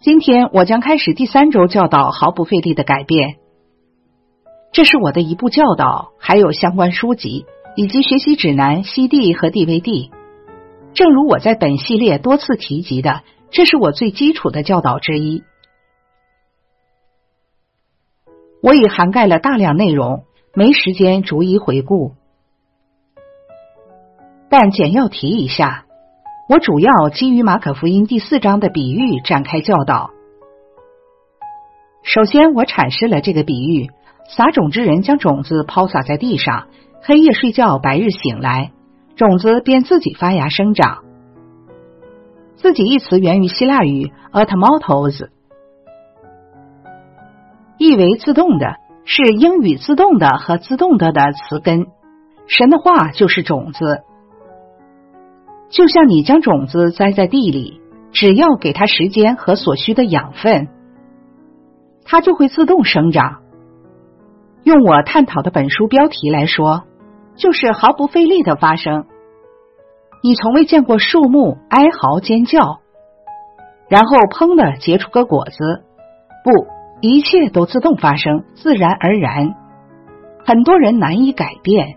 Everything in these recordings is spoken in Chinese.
今天我将开始第3周教导毫不费力的改变。这是我的一部教导，还有相关书籍以及学习指南、CD 和 DVD。正如我在本系列多次提及的，这是我最基础的教导之一。我已涵盖了大量内容，没时间逐一回顾，但简要提一下，我主要基于马可福音第4章的比喻展开教导。首先，我阐释了这个比喻，撒种之人将种子抛洒在地上，黑夜睡觉，白日醒来，种子便自己发芽生长。自己一词源于希腊语 automatos， 意为自动的，是英语自动的和自动的词根。神的话就是种子，就像你将种子栽在地里，只要给它时间和所需的养分，它就会自动生长。用我探讨的本书标题来说，就是毫不费力的发生。你从未见过树木哀嚎尖叫，然后砰的结出个果子，不，一切都自动发生，自然而然。很多人难以改变，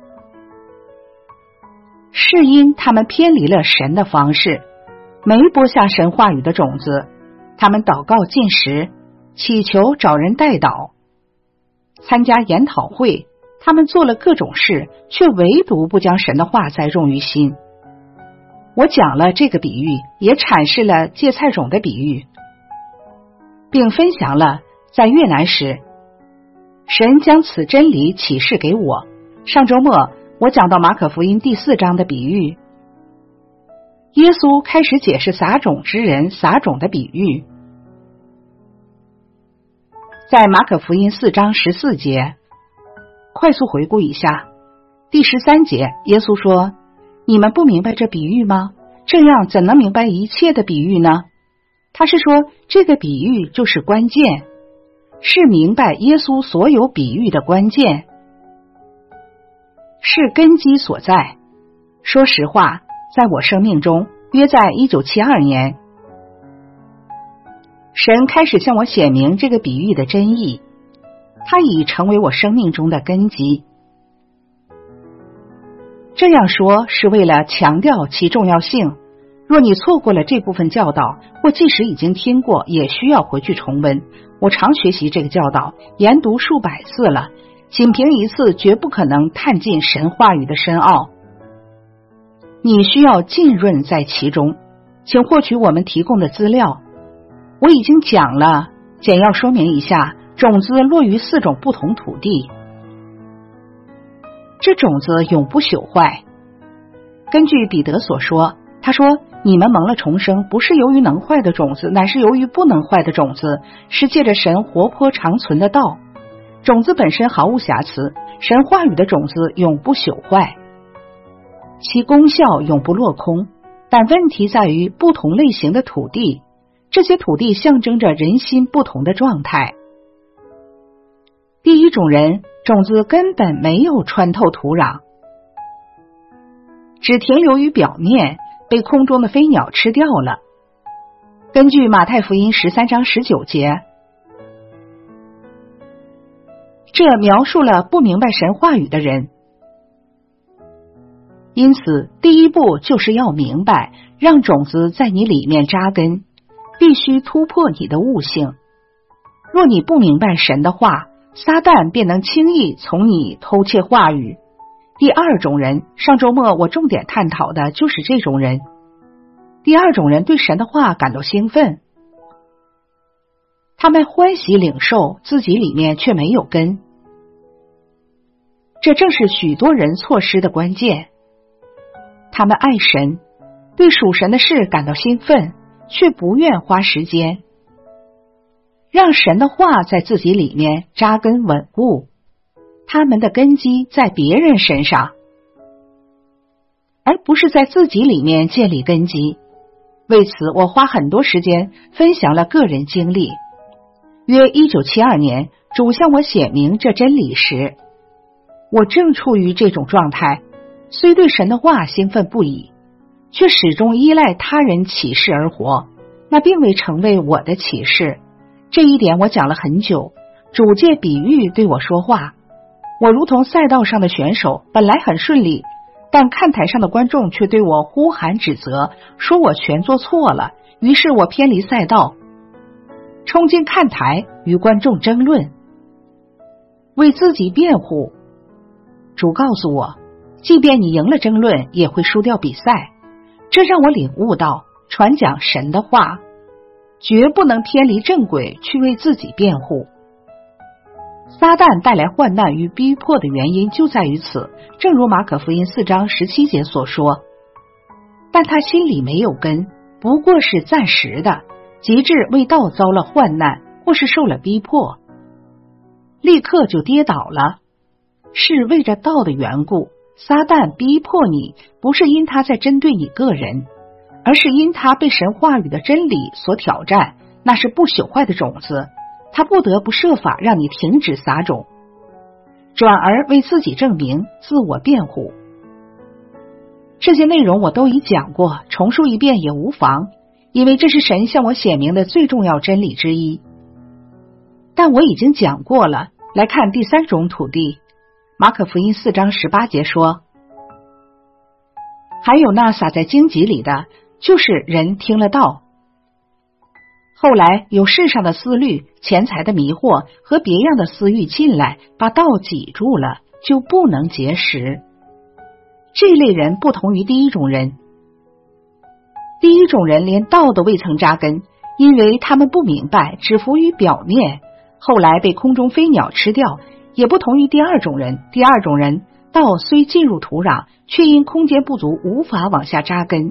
是因他们偏离了神的方式，没播下神话语的种子。他们祷告进食，祈求找人代祷，参加研讨会，他们做了各种事，却唯独不将神的话栽种于心。我讲了这个比喻，也阐释了芥菜种的比喻，并分享了在越南时神将此真理启示给我。上周末我讲到马可福音第4章的比喻，耶稣开始解释撒种之人撒种的比喻。在马可福音4章14节，快速回顾一下，第13节耶稣说，你们不明白这比喻吗？这样怎能明白一切的比喻呢？他是说这个比喻就是关键，是明白耶稣所有比喻的关键，是根基所在。说实话，在我生命中，约在1972年，神开始向我显明这个比喻的真意，它已成为我生命中的根基。这样说是为了强调其重要性。若你错过了这部分教导，或即使已经听过，也需要回去重温。我常学习这个教导，研读数百次了，仅凭一次绝不可能探进神话语的深奥。你需要浸润在其中，请获取我们提供的资料。我已经讲了，简要说明一下，种子落于4种不同土地，这种子永不朽坏。根据彼得所说，他说，你们蒙了重生，不是由于能坏的种子，乃是由于不能坏的种子，是借着神活泼长存的道。种子本身毫无瑕疵，神话语的种子永不朽坏，其功效永不落空。但问题在于不同类型的土地，这些土地象征着人心不同的状态。第一种人，种子根本没有穿透土壤，只停留于表面，被空中的飞鸟吃掉了。根据马太福音13章19节，这描述了不明白神话语的人。因此，第一步就是要明白，让种子在你里面扎根，必须突破你的悟性。若你不明白神的话，撒旦便能轻易从你偷窃话语。第二种人，上周末我重点探讨的就是这种人。第二种人对神的话感到兴奋，他们欢喜领受，自己里面却没有根。这正是许多人错失的关键。他们爱神，对属神的事感到兴奋，却不愿花时间让神的话在自己里面扎根稳固。他们的根基在别人身上，而不是在自己里面建立根基。为此，我花很多时间分享了个人经历。约1972年，主向我显明这真理时，我正处于这种状态，虽对神的话兴奋不已，却始终依赖他人启示而活， 那并未成为我的启示。这一点我讲了很久，主借比喻对我说话。我如同赛道上的选手，本来很顺利，但看台上的观众却对我呼喊指责，说我全做错了，于是我偏离赛道，冲进看台与观众争论，为自己辩护。主告诉我，即便你赢了争论，也会输掉比赛。这让我领悟到，传讲神的话，绝不能偏离正轨去为自己辩护。撒旦带来患难与逼迫的原因就在于此，正如马可福音4章17节所说，但他心里没有根，不过是暂时的，及至为道遭了患难，或是受了逼迫，立刻就跌倒了。是为着道的缘故，撒旦逼迫你，不是因他在针对你个人，而是因他被神话语的真理所挑战，那是不朽坏的种子，他不得不设法让你停止撒种，转而为自己证明，自我辩护。这些内容我都已讲过，重述一遍也无妨，因为这是神向我显明的最重要真理之一。但我已经讲过了，来看第三种土地。马可福音4章18节说，还有那撒在荆棘里的，就是人听了道，后来有世上的思虑、钱财的迷惑和别样的私欲进来，把道挤住了，就不能结实。这类人不同于第一种人，第一种人连道都未曾扎根，因为他们不明白，只浮于表面，后来被空中飞鸟吃掉。也不同于第二种人，第二种人道虽进入土壤，却因空间不足无法往下扎根，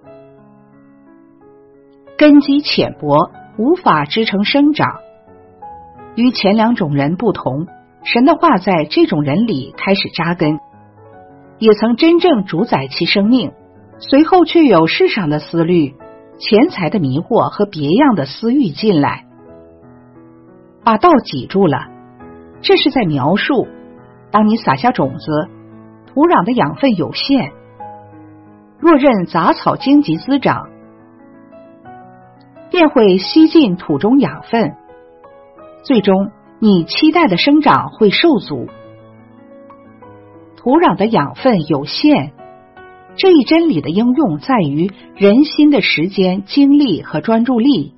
根基浅薄，无法支撑生长。与前两种人不同，神的话在这种人里开始扎根，也曾真正主宰其生命，随后却有世上的思虑、钱财的迷惑和别样的私欲进来，把道挤住了。这是在描述，当你撒下种子，土壤的养分有限，若任杂草荆棘滋长，便会吸进土中养分，最终你期待的生长会受阻。土壤的养分有限，这一真理的应用在于人心的时间、精力和专注力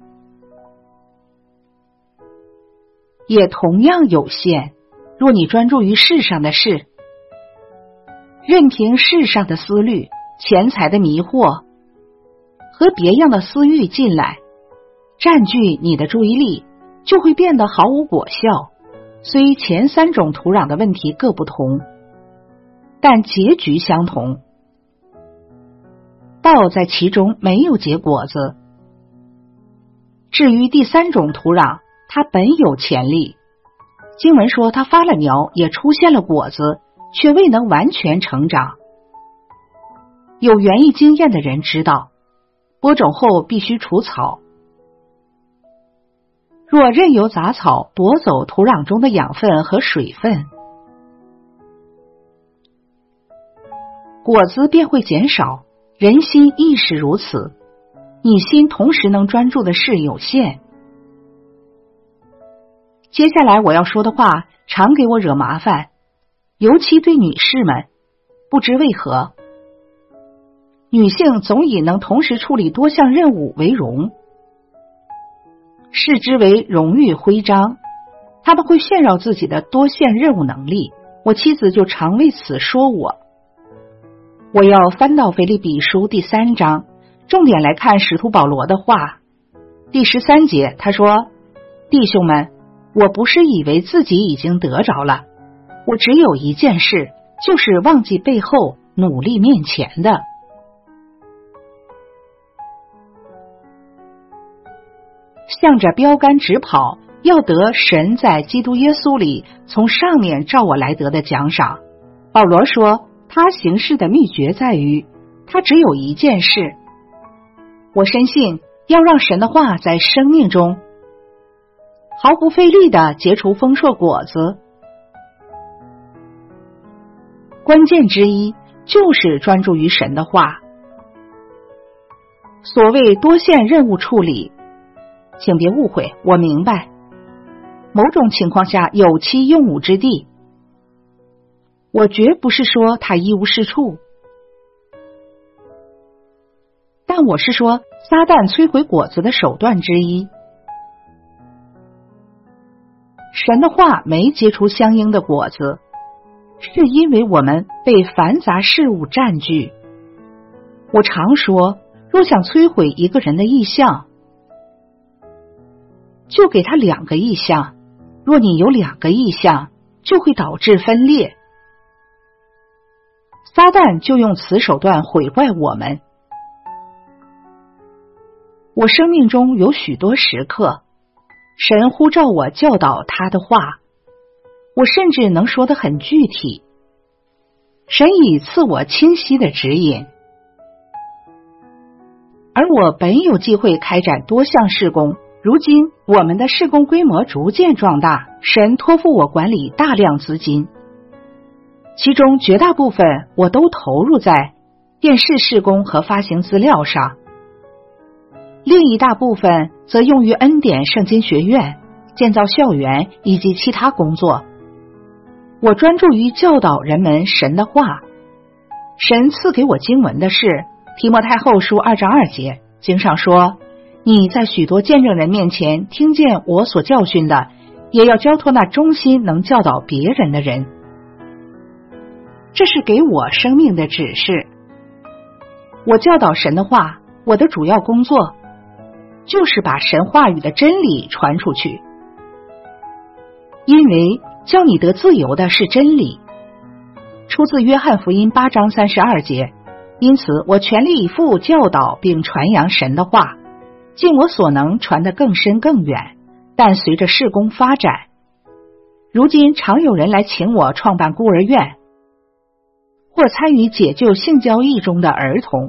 也同样有限。若你专注于世上的事，任凭世上的思虑、钱财的迷惑和别样的私欲进来，占据你的注意力，就会变得毫无果效。虽前三种土壤的问题各不同，但结局相同。道在其中没有结果子。至于第三种土壤，它本有潜力。经文说它发了苗，也出现了果子，却未能完全成长。有园艺经验的人知道，播种后必须除草。若任由杂草夺走土壤中的养分和水分，果子便会减少。人心亦是如此，你心同时能专注的事有限。接下来我要说的话常给我惹麻烦，尤其对女士们，不知为何，女性总以能同时处理多项任务为荣，视之为荣誉徽章，她们会炫耀自己的多线任务能力。我妻子就常为此说我。我要翻到腓立比书第3章，重点来看使徒保罗的话。第13节他说，弟兄们，我不是以为自己已经得着了，我只有一件事，就是忘记背后，努力面前的。向着标杆直跑，要得神在基督耶稣里从上面照我来得的奖赏。保罗说，他行事的秘诀在于，他只有一件事。我深信，要让神的话在生命中毫不费力地结出丰硕果子，关键之一就是专注于神的话。 所谓多线任务处理，请别误会，我明白，某种情况下有其用武之地。我绝不是说他一无是处，但我是说撒旦摧毁果子的手段之一。神的话没结出相应的果子，是因为我们被繁杂事物占据。我常说，若想摧毁一个人的意向，就给他2个意向，若你有2个意向，就会导致分裂。撒旦就用此手段毁坏我们。我生命中有许多时刻，神呼召我教导他的话，我甚至能说得很具体。神已赐我清晰的指引，而我本有机会开展多项事工。如今我们的事工规模逐渐壮大，神托付我管理大量资金，其中绝大部分我都投入在电视事工和发行资料上，另一大部分则用于恩典圣经学院、建造校园以及其他工作。我专注于教导人们神的话。神赐给我经文的是提摩太后书2章2节，经上说，你在许多见证人面前听见我所教训的，也要交托那忠心能教导别人的人。这是给我生命的指示。我教导神的话，我的主要工作就是把神话语的真理传出去，因为叫你得自由的是真理，出自约翰福音8章32节。因此我全力以赴教导并传扬神的话，尽我所能传得更深更远。但随着事工发展，如今常有人来请我创办孤儿院，或参与解救性交易中的儿童，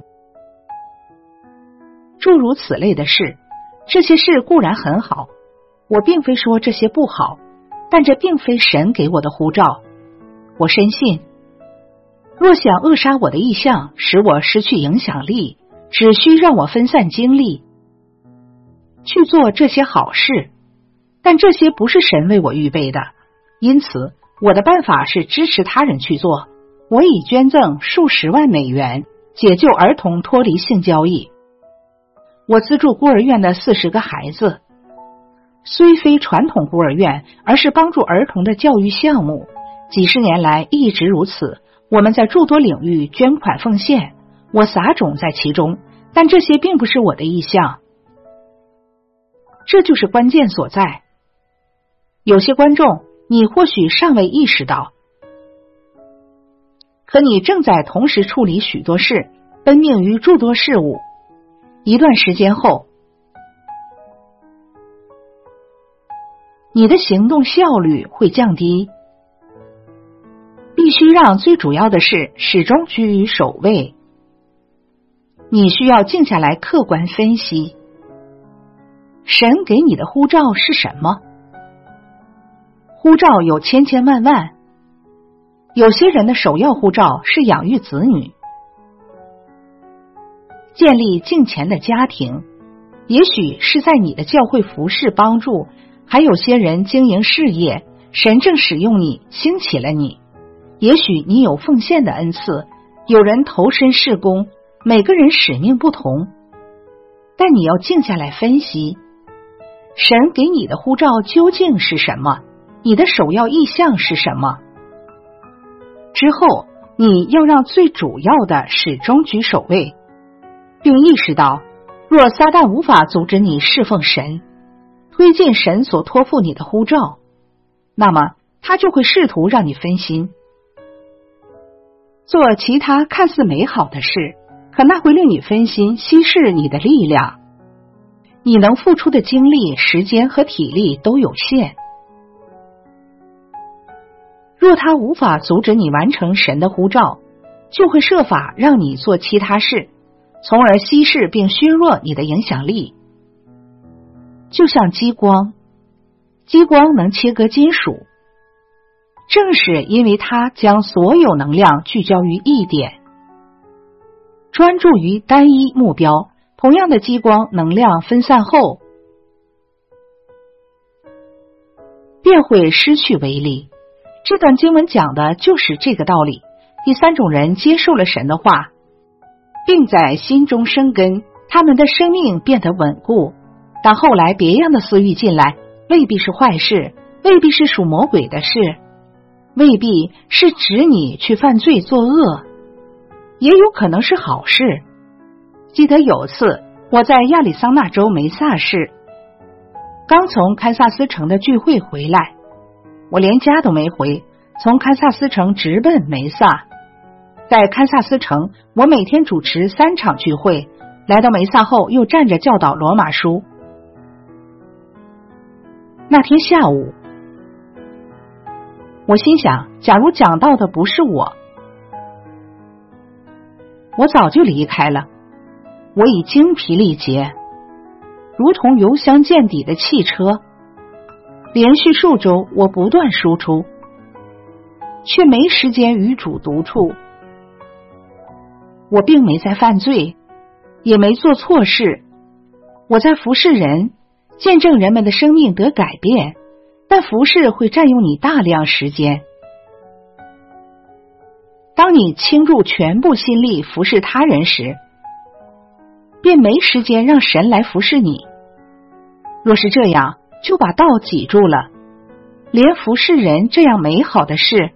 诸如此类的事。这些事固然很好，我并非说这些不好，但这并非神给我的呼召。我深信，若想扼杀我的意向，使我失去影响力，只需让我分散精力去做这些好事，但这些不是神为我预备的。因此我的办法是支持他人去做。我已捐赠数十万美元，解救儿童脱离性交易。我资助孤儿院的40个孩子，虽非传统孤儿院，而是帮助儿童的教育项目，几十年来一直如此。我们在诸多领域捐款奉献，我撒种在其中，但这些并不是我的意向。这就是关键所在。有些观众你或许尚未意识到，可你正在同时处理许多事，奔命于诸多事物。一段时间后，你的行动效率会降低。必须让最主要的事始终居于首位。你需要静下来客观分析，神给你的呼召是什么？呼召有千千万万，有些人的首要呼召是养育子女，建立敬虔的家庭，也许是在你的教会服侍帮助，还有些人经营事业，神正使用你，兴起了你。也许你有奉献的恩赐，有人投身事工，每个人使命不同，但你要静下来分析，神给你的呼召究竟是什么？你的首要意向是什么？之后你要让最主要的始终居首位，并意识到，若撒旦无法阻止你侍奉神，推进神所托付你的呼召，那么他就会试图让你分心，做其他看似美好的事，可那会令你分心，稀释你的力量。你能付出的精力、时间和体力都有限。若他无法阻止你完成神的呼召，就会设法让你做其他事，从而稀释并削弱你的影响力。就像激光，激光能切割金属，正是因为它将所有能量聚焦于一点，专注于单一目标， 同样的激光能量分散后，便会失去威力。这段经文讲的就是这个道理。第三种人接受了神的话，并在心中生根，他们的生命变得稳固。当后来别样的私欲进来，未必是坏事，未必是属魔鬼的事，未必是指你去犯罪作恶，也有可能是好事。记得有次我在亚利桑那州梅萨市，刚从堪萨斯城的聚会回来，我连家都没回，从堪萨斯城直奔梅萨。在堪萨斯城，我每天主持3场聚会，来到梅萨后又站着教导罗马书。那天下午，我心想，假如讲道的不是我早就离开了。我已精疲力竭，如同油箱见底的汽车。连续数周，我不断输出，却没时间与主独处。我并没在犯罪，也没做错事，我在服侍人，见证人们的生命得改变，但服侍会占用你大量时间。当你倾注全部心力服侍他人时，便没时间让神来服侍你。若是这样，就把道挤住了，连服侍人这样美好的事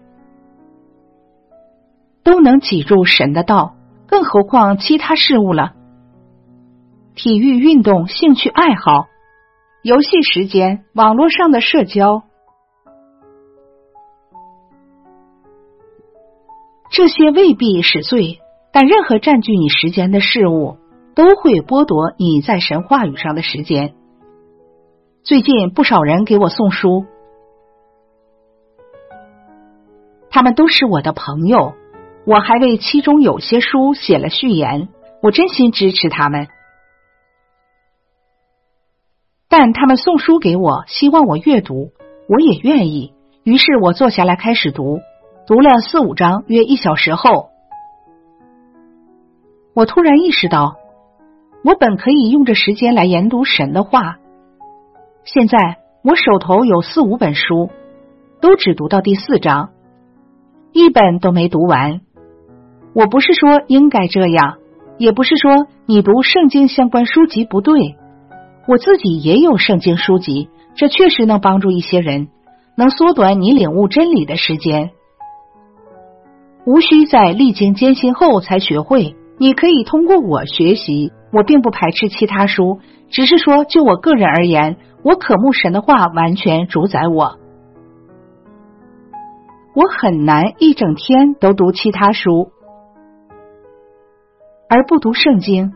都能挤住神的道，更何况其他事物了。体育运动、兴趣爱好、游戏时间、网络上的社交，这些未必是罪，但任何占据你时间的事物都会剥夺你在神话语上的时间。最近不少人给我送书，他们都是我的朋友，我还为其中有些书写了序言，我真心支持他们。但他们送书给我，希望我阅读，我也愿意，于是我坐下来开始读，读了4-5章，约1小时后，我突然意识到，我本可以用这时间来研读神的话。现在我手头有4-5本书，都只读到第4章，一本都没读完。我不是说应该这样，也不是说你读圣经相关书籍不对，我自己也有圣经书籍，这确实能帮助一些人，能缩短你领悟真理的时间。无需在历经艰辛后才学会，你可以通过我学习。我并不排斥其他书，只是说就我个人而言，我渴慕神的话完全主宰我。我很难一整天都读其他书，而不读圣经。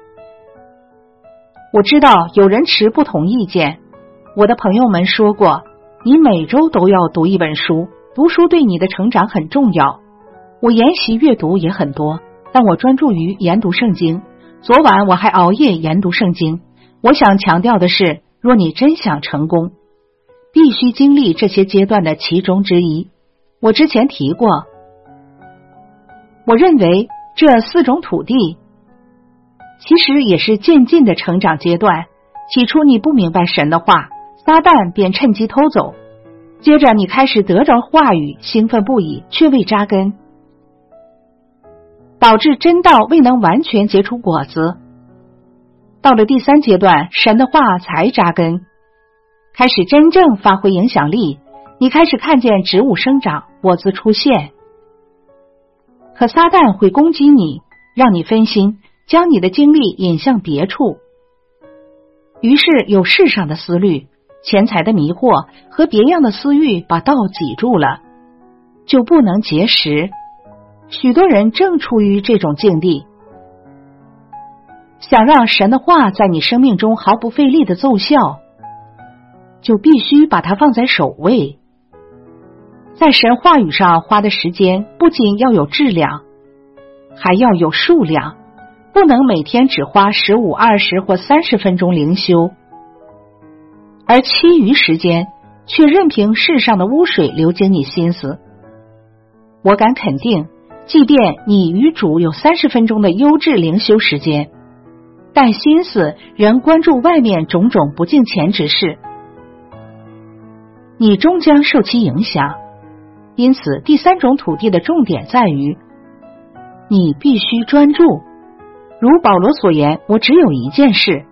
我知道有人持不同意见，我的朋友们说过，你每周都要读一本书，读书对你的成长很重要。我研习阅读也很多，但我专注于研读圣经。昨晚我还熬夜研读圣经。我想强调的是，若你真想成功，必须经历这些阶段的其中之一。我之前提过，我认为这4种土地其实也是渐进的成长阶段。起初你不明白神的话，撒旦便趁机偷走，接着你开始得着话语，兴奋不已，却未扎根，导致真道未能完全结出果子。到了第3阶段，神的话才扎根，开始真正发挥影响力，你开始看见植物生长，果子出现。可撒旦会攻击你，让你分心，将你的精力引向别处。于是有世上的思虑、钱财的迷惑和别样的私欲把道挤住了，就不能结实。许多人正处于这种境地，想让神的话在你生命中毫不费力的奏效，就必须把它放在首位。在神话语上花的时间不仅要有质量，还要有数量，不能每天只花15、20或30分钟灵修，而其余时间却任凭世上的污水流经你心思。我敢肯定，即便你与主有30分钟的优质灵修时间， 但心思仍关注外面种种不敬钱之事，你终将受其影响。因此，第三种土地的重点在于，你必须专注。如保罗所言，我只有一件事。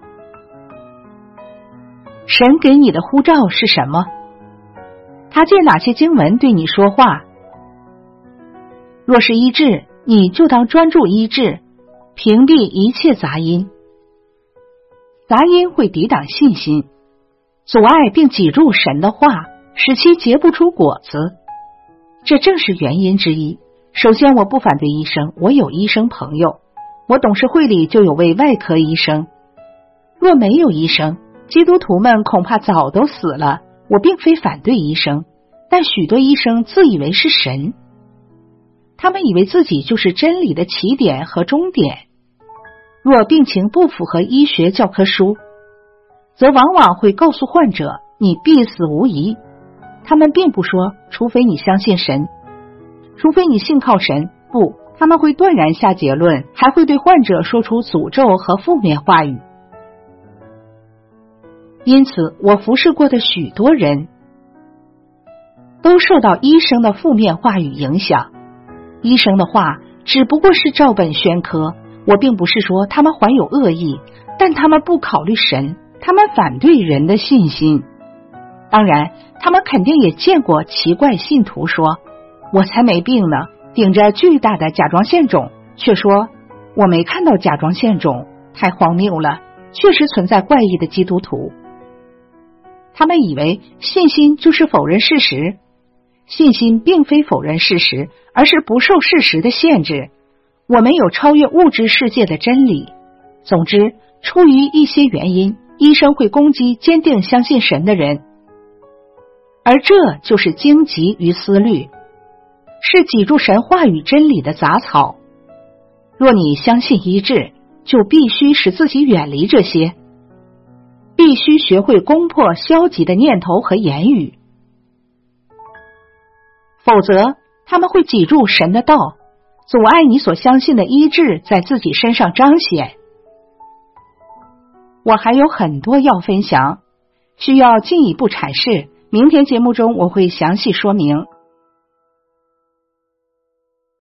神给你的呼召是什么？他借哪些经文对你说话？若是医治，你就当专注医治，屏蔽一切杂音。杂音会抵挡信心，阻碍并挤住神的话，使其结不出果子。这正是原因之一。首先，我不反对医生，我有医生朋友，我董事会里就有位外科医生。若没有医生，基督徒们恐怕早都死了。我并非反对医生，但许多医生自以为是神，他们以为自己就是真理的起点和终点。若病情不符合医学教科书，则往往会告诉患者你必死无疑。他们并不说除非你相信神，除非你信靠神，不，他们会断然下结论，还会对患者说出诅咒和负面话语。因此，我服侍过的许多人都受到医生的负面话语影响。医生的话只不过是照本宣科，我并不是说他们怀有恶意，但他们不考虑神，他们反对人的信心。当然，他们肯定也见过奇怪信徒说，我才没病呢，顶着巨大的甲状腺肿，却说我没看到甲状腺肿，太荒谬了。确实存在怪异的基督徒，他们以为信心就是否认事实。信心并非否认事实，而是不受事实的限制。我们有超越物质世界的真理。总之，出于一些原因，医生会攻击坚定相信神的人，而这就是荆棘与思虑，是挤住神话语真理的杂草。若你相信医治，就必须使自己远离这些，必须学会攻破消极的念头和言语，否则他们会挤住神的道，阻碍你所相信的医治在自己身上彰显。我还有很多要分享，需要进一步阐释，明天节目中我会详细说明。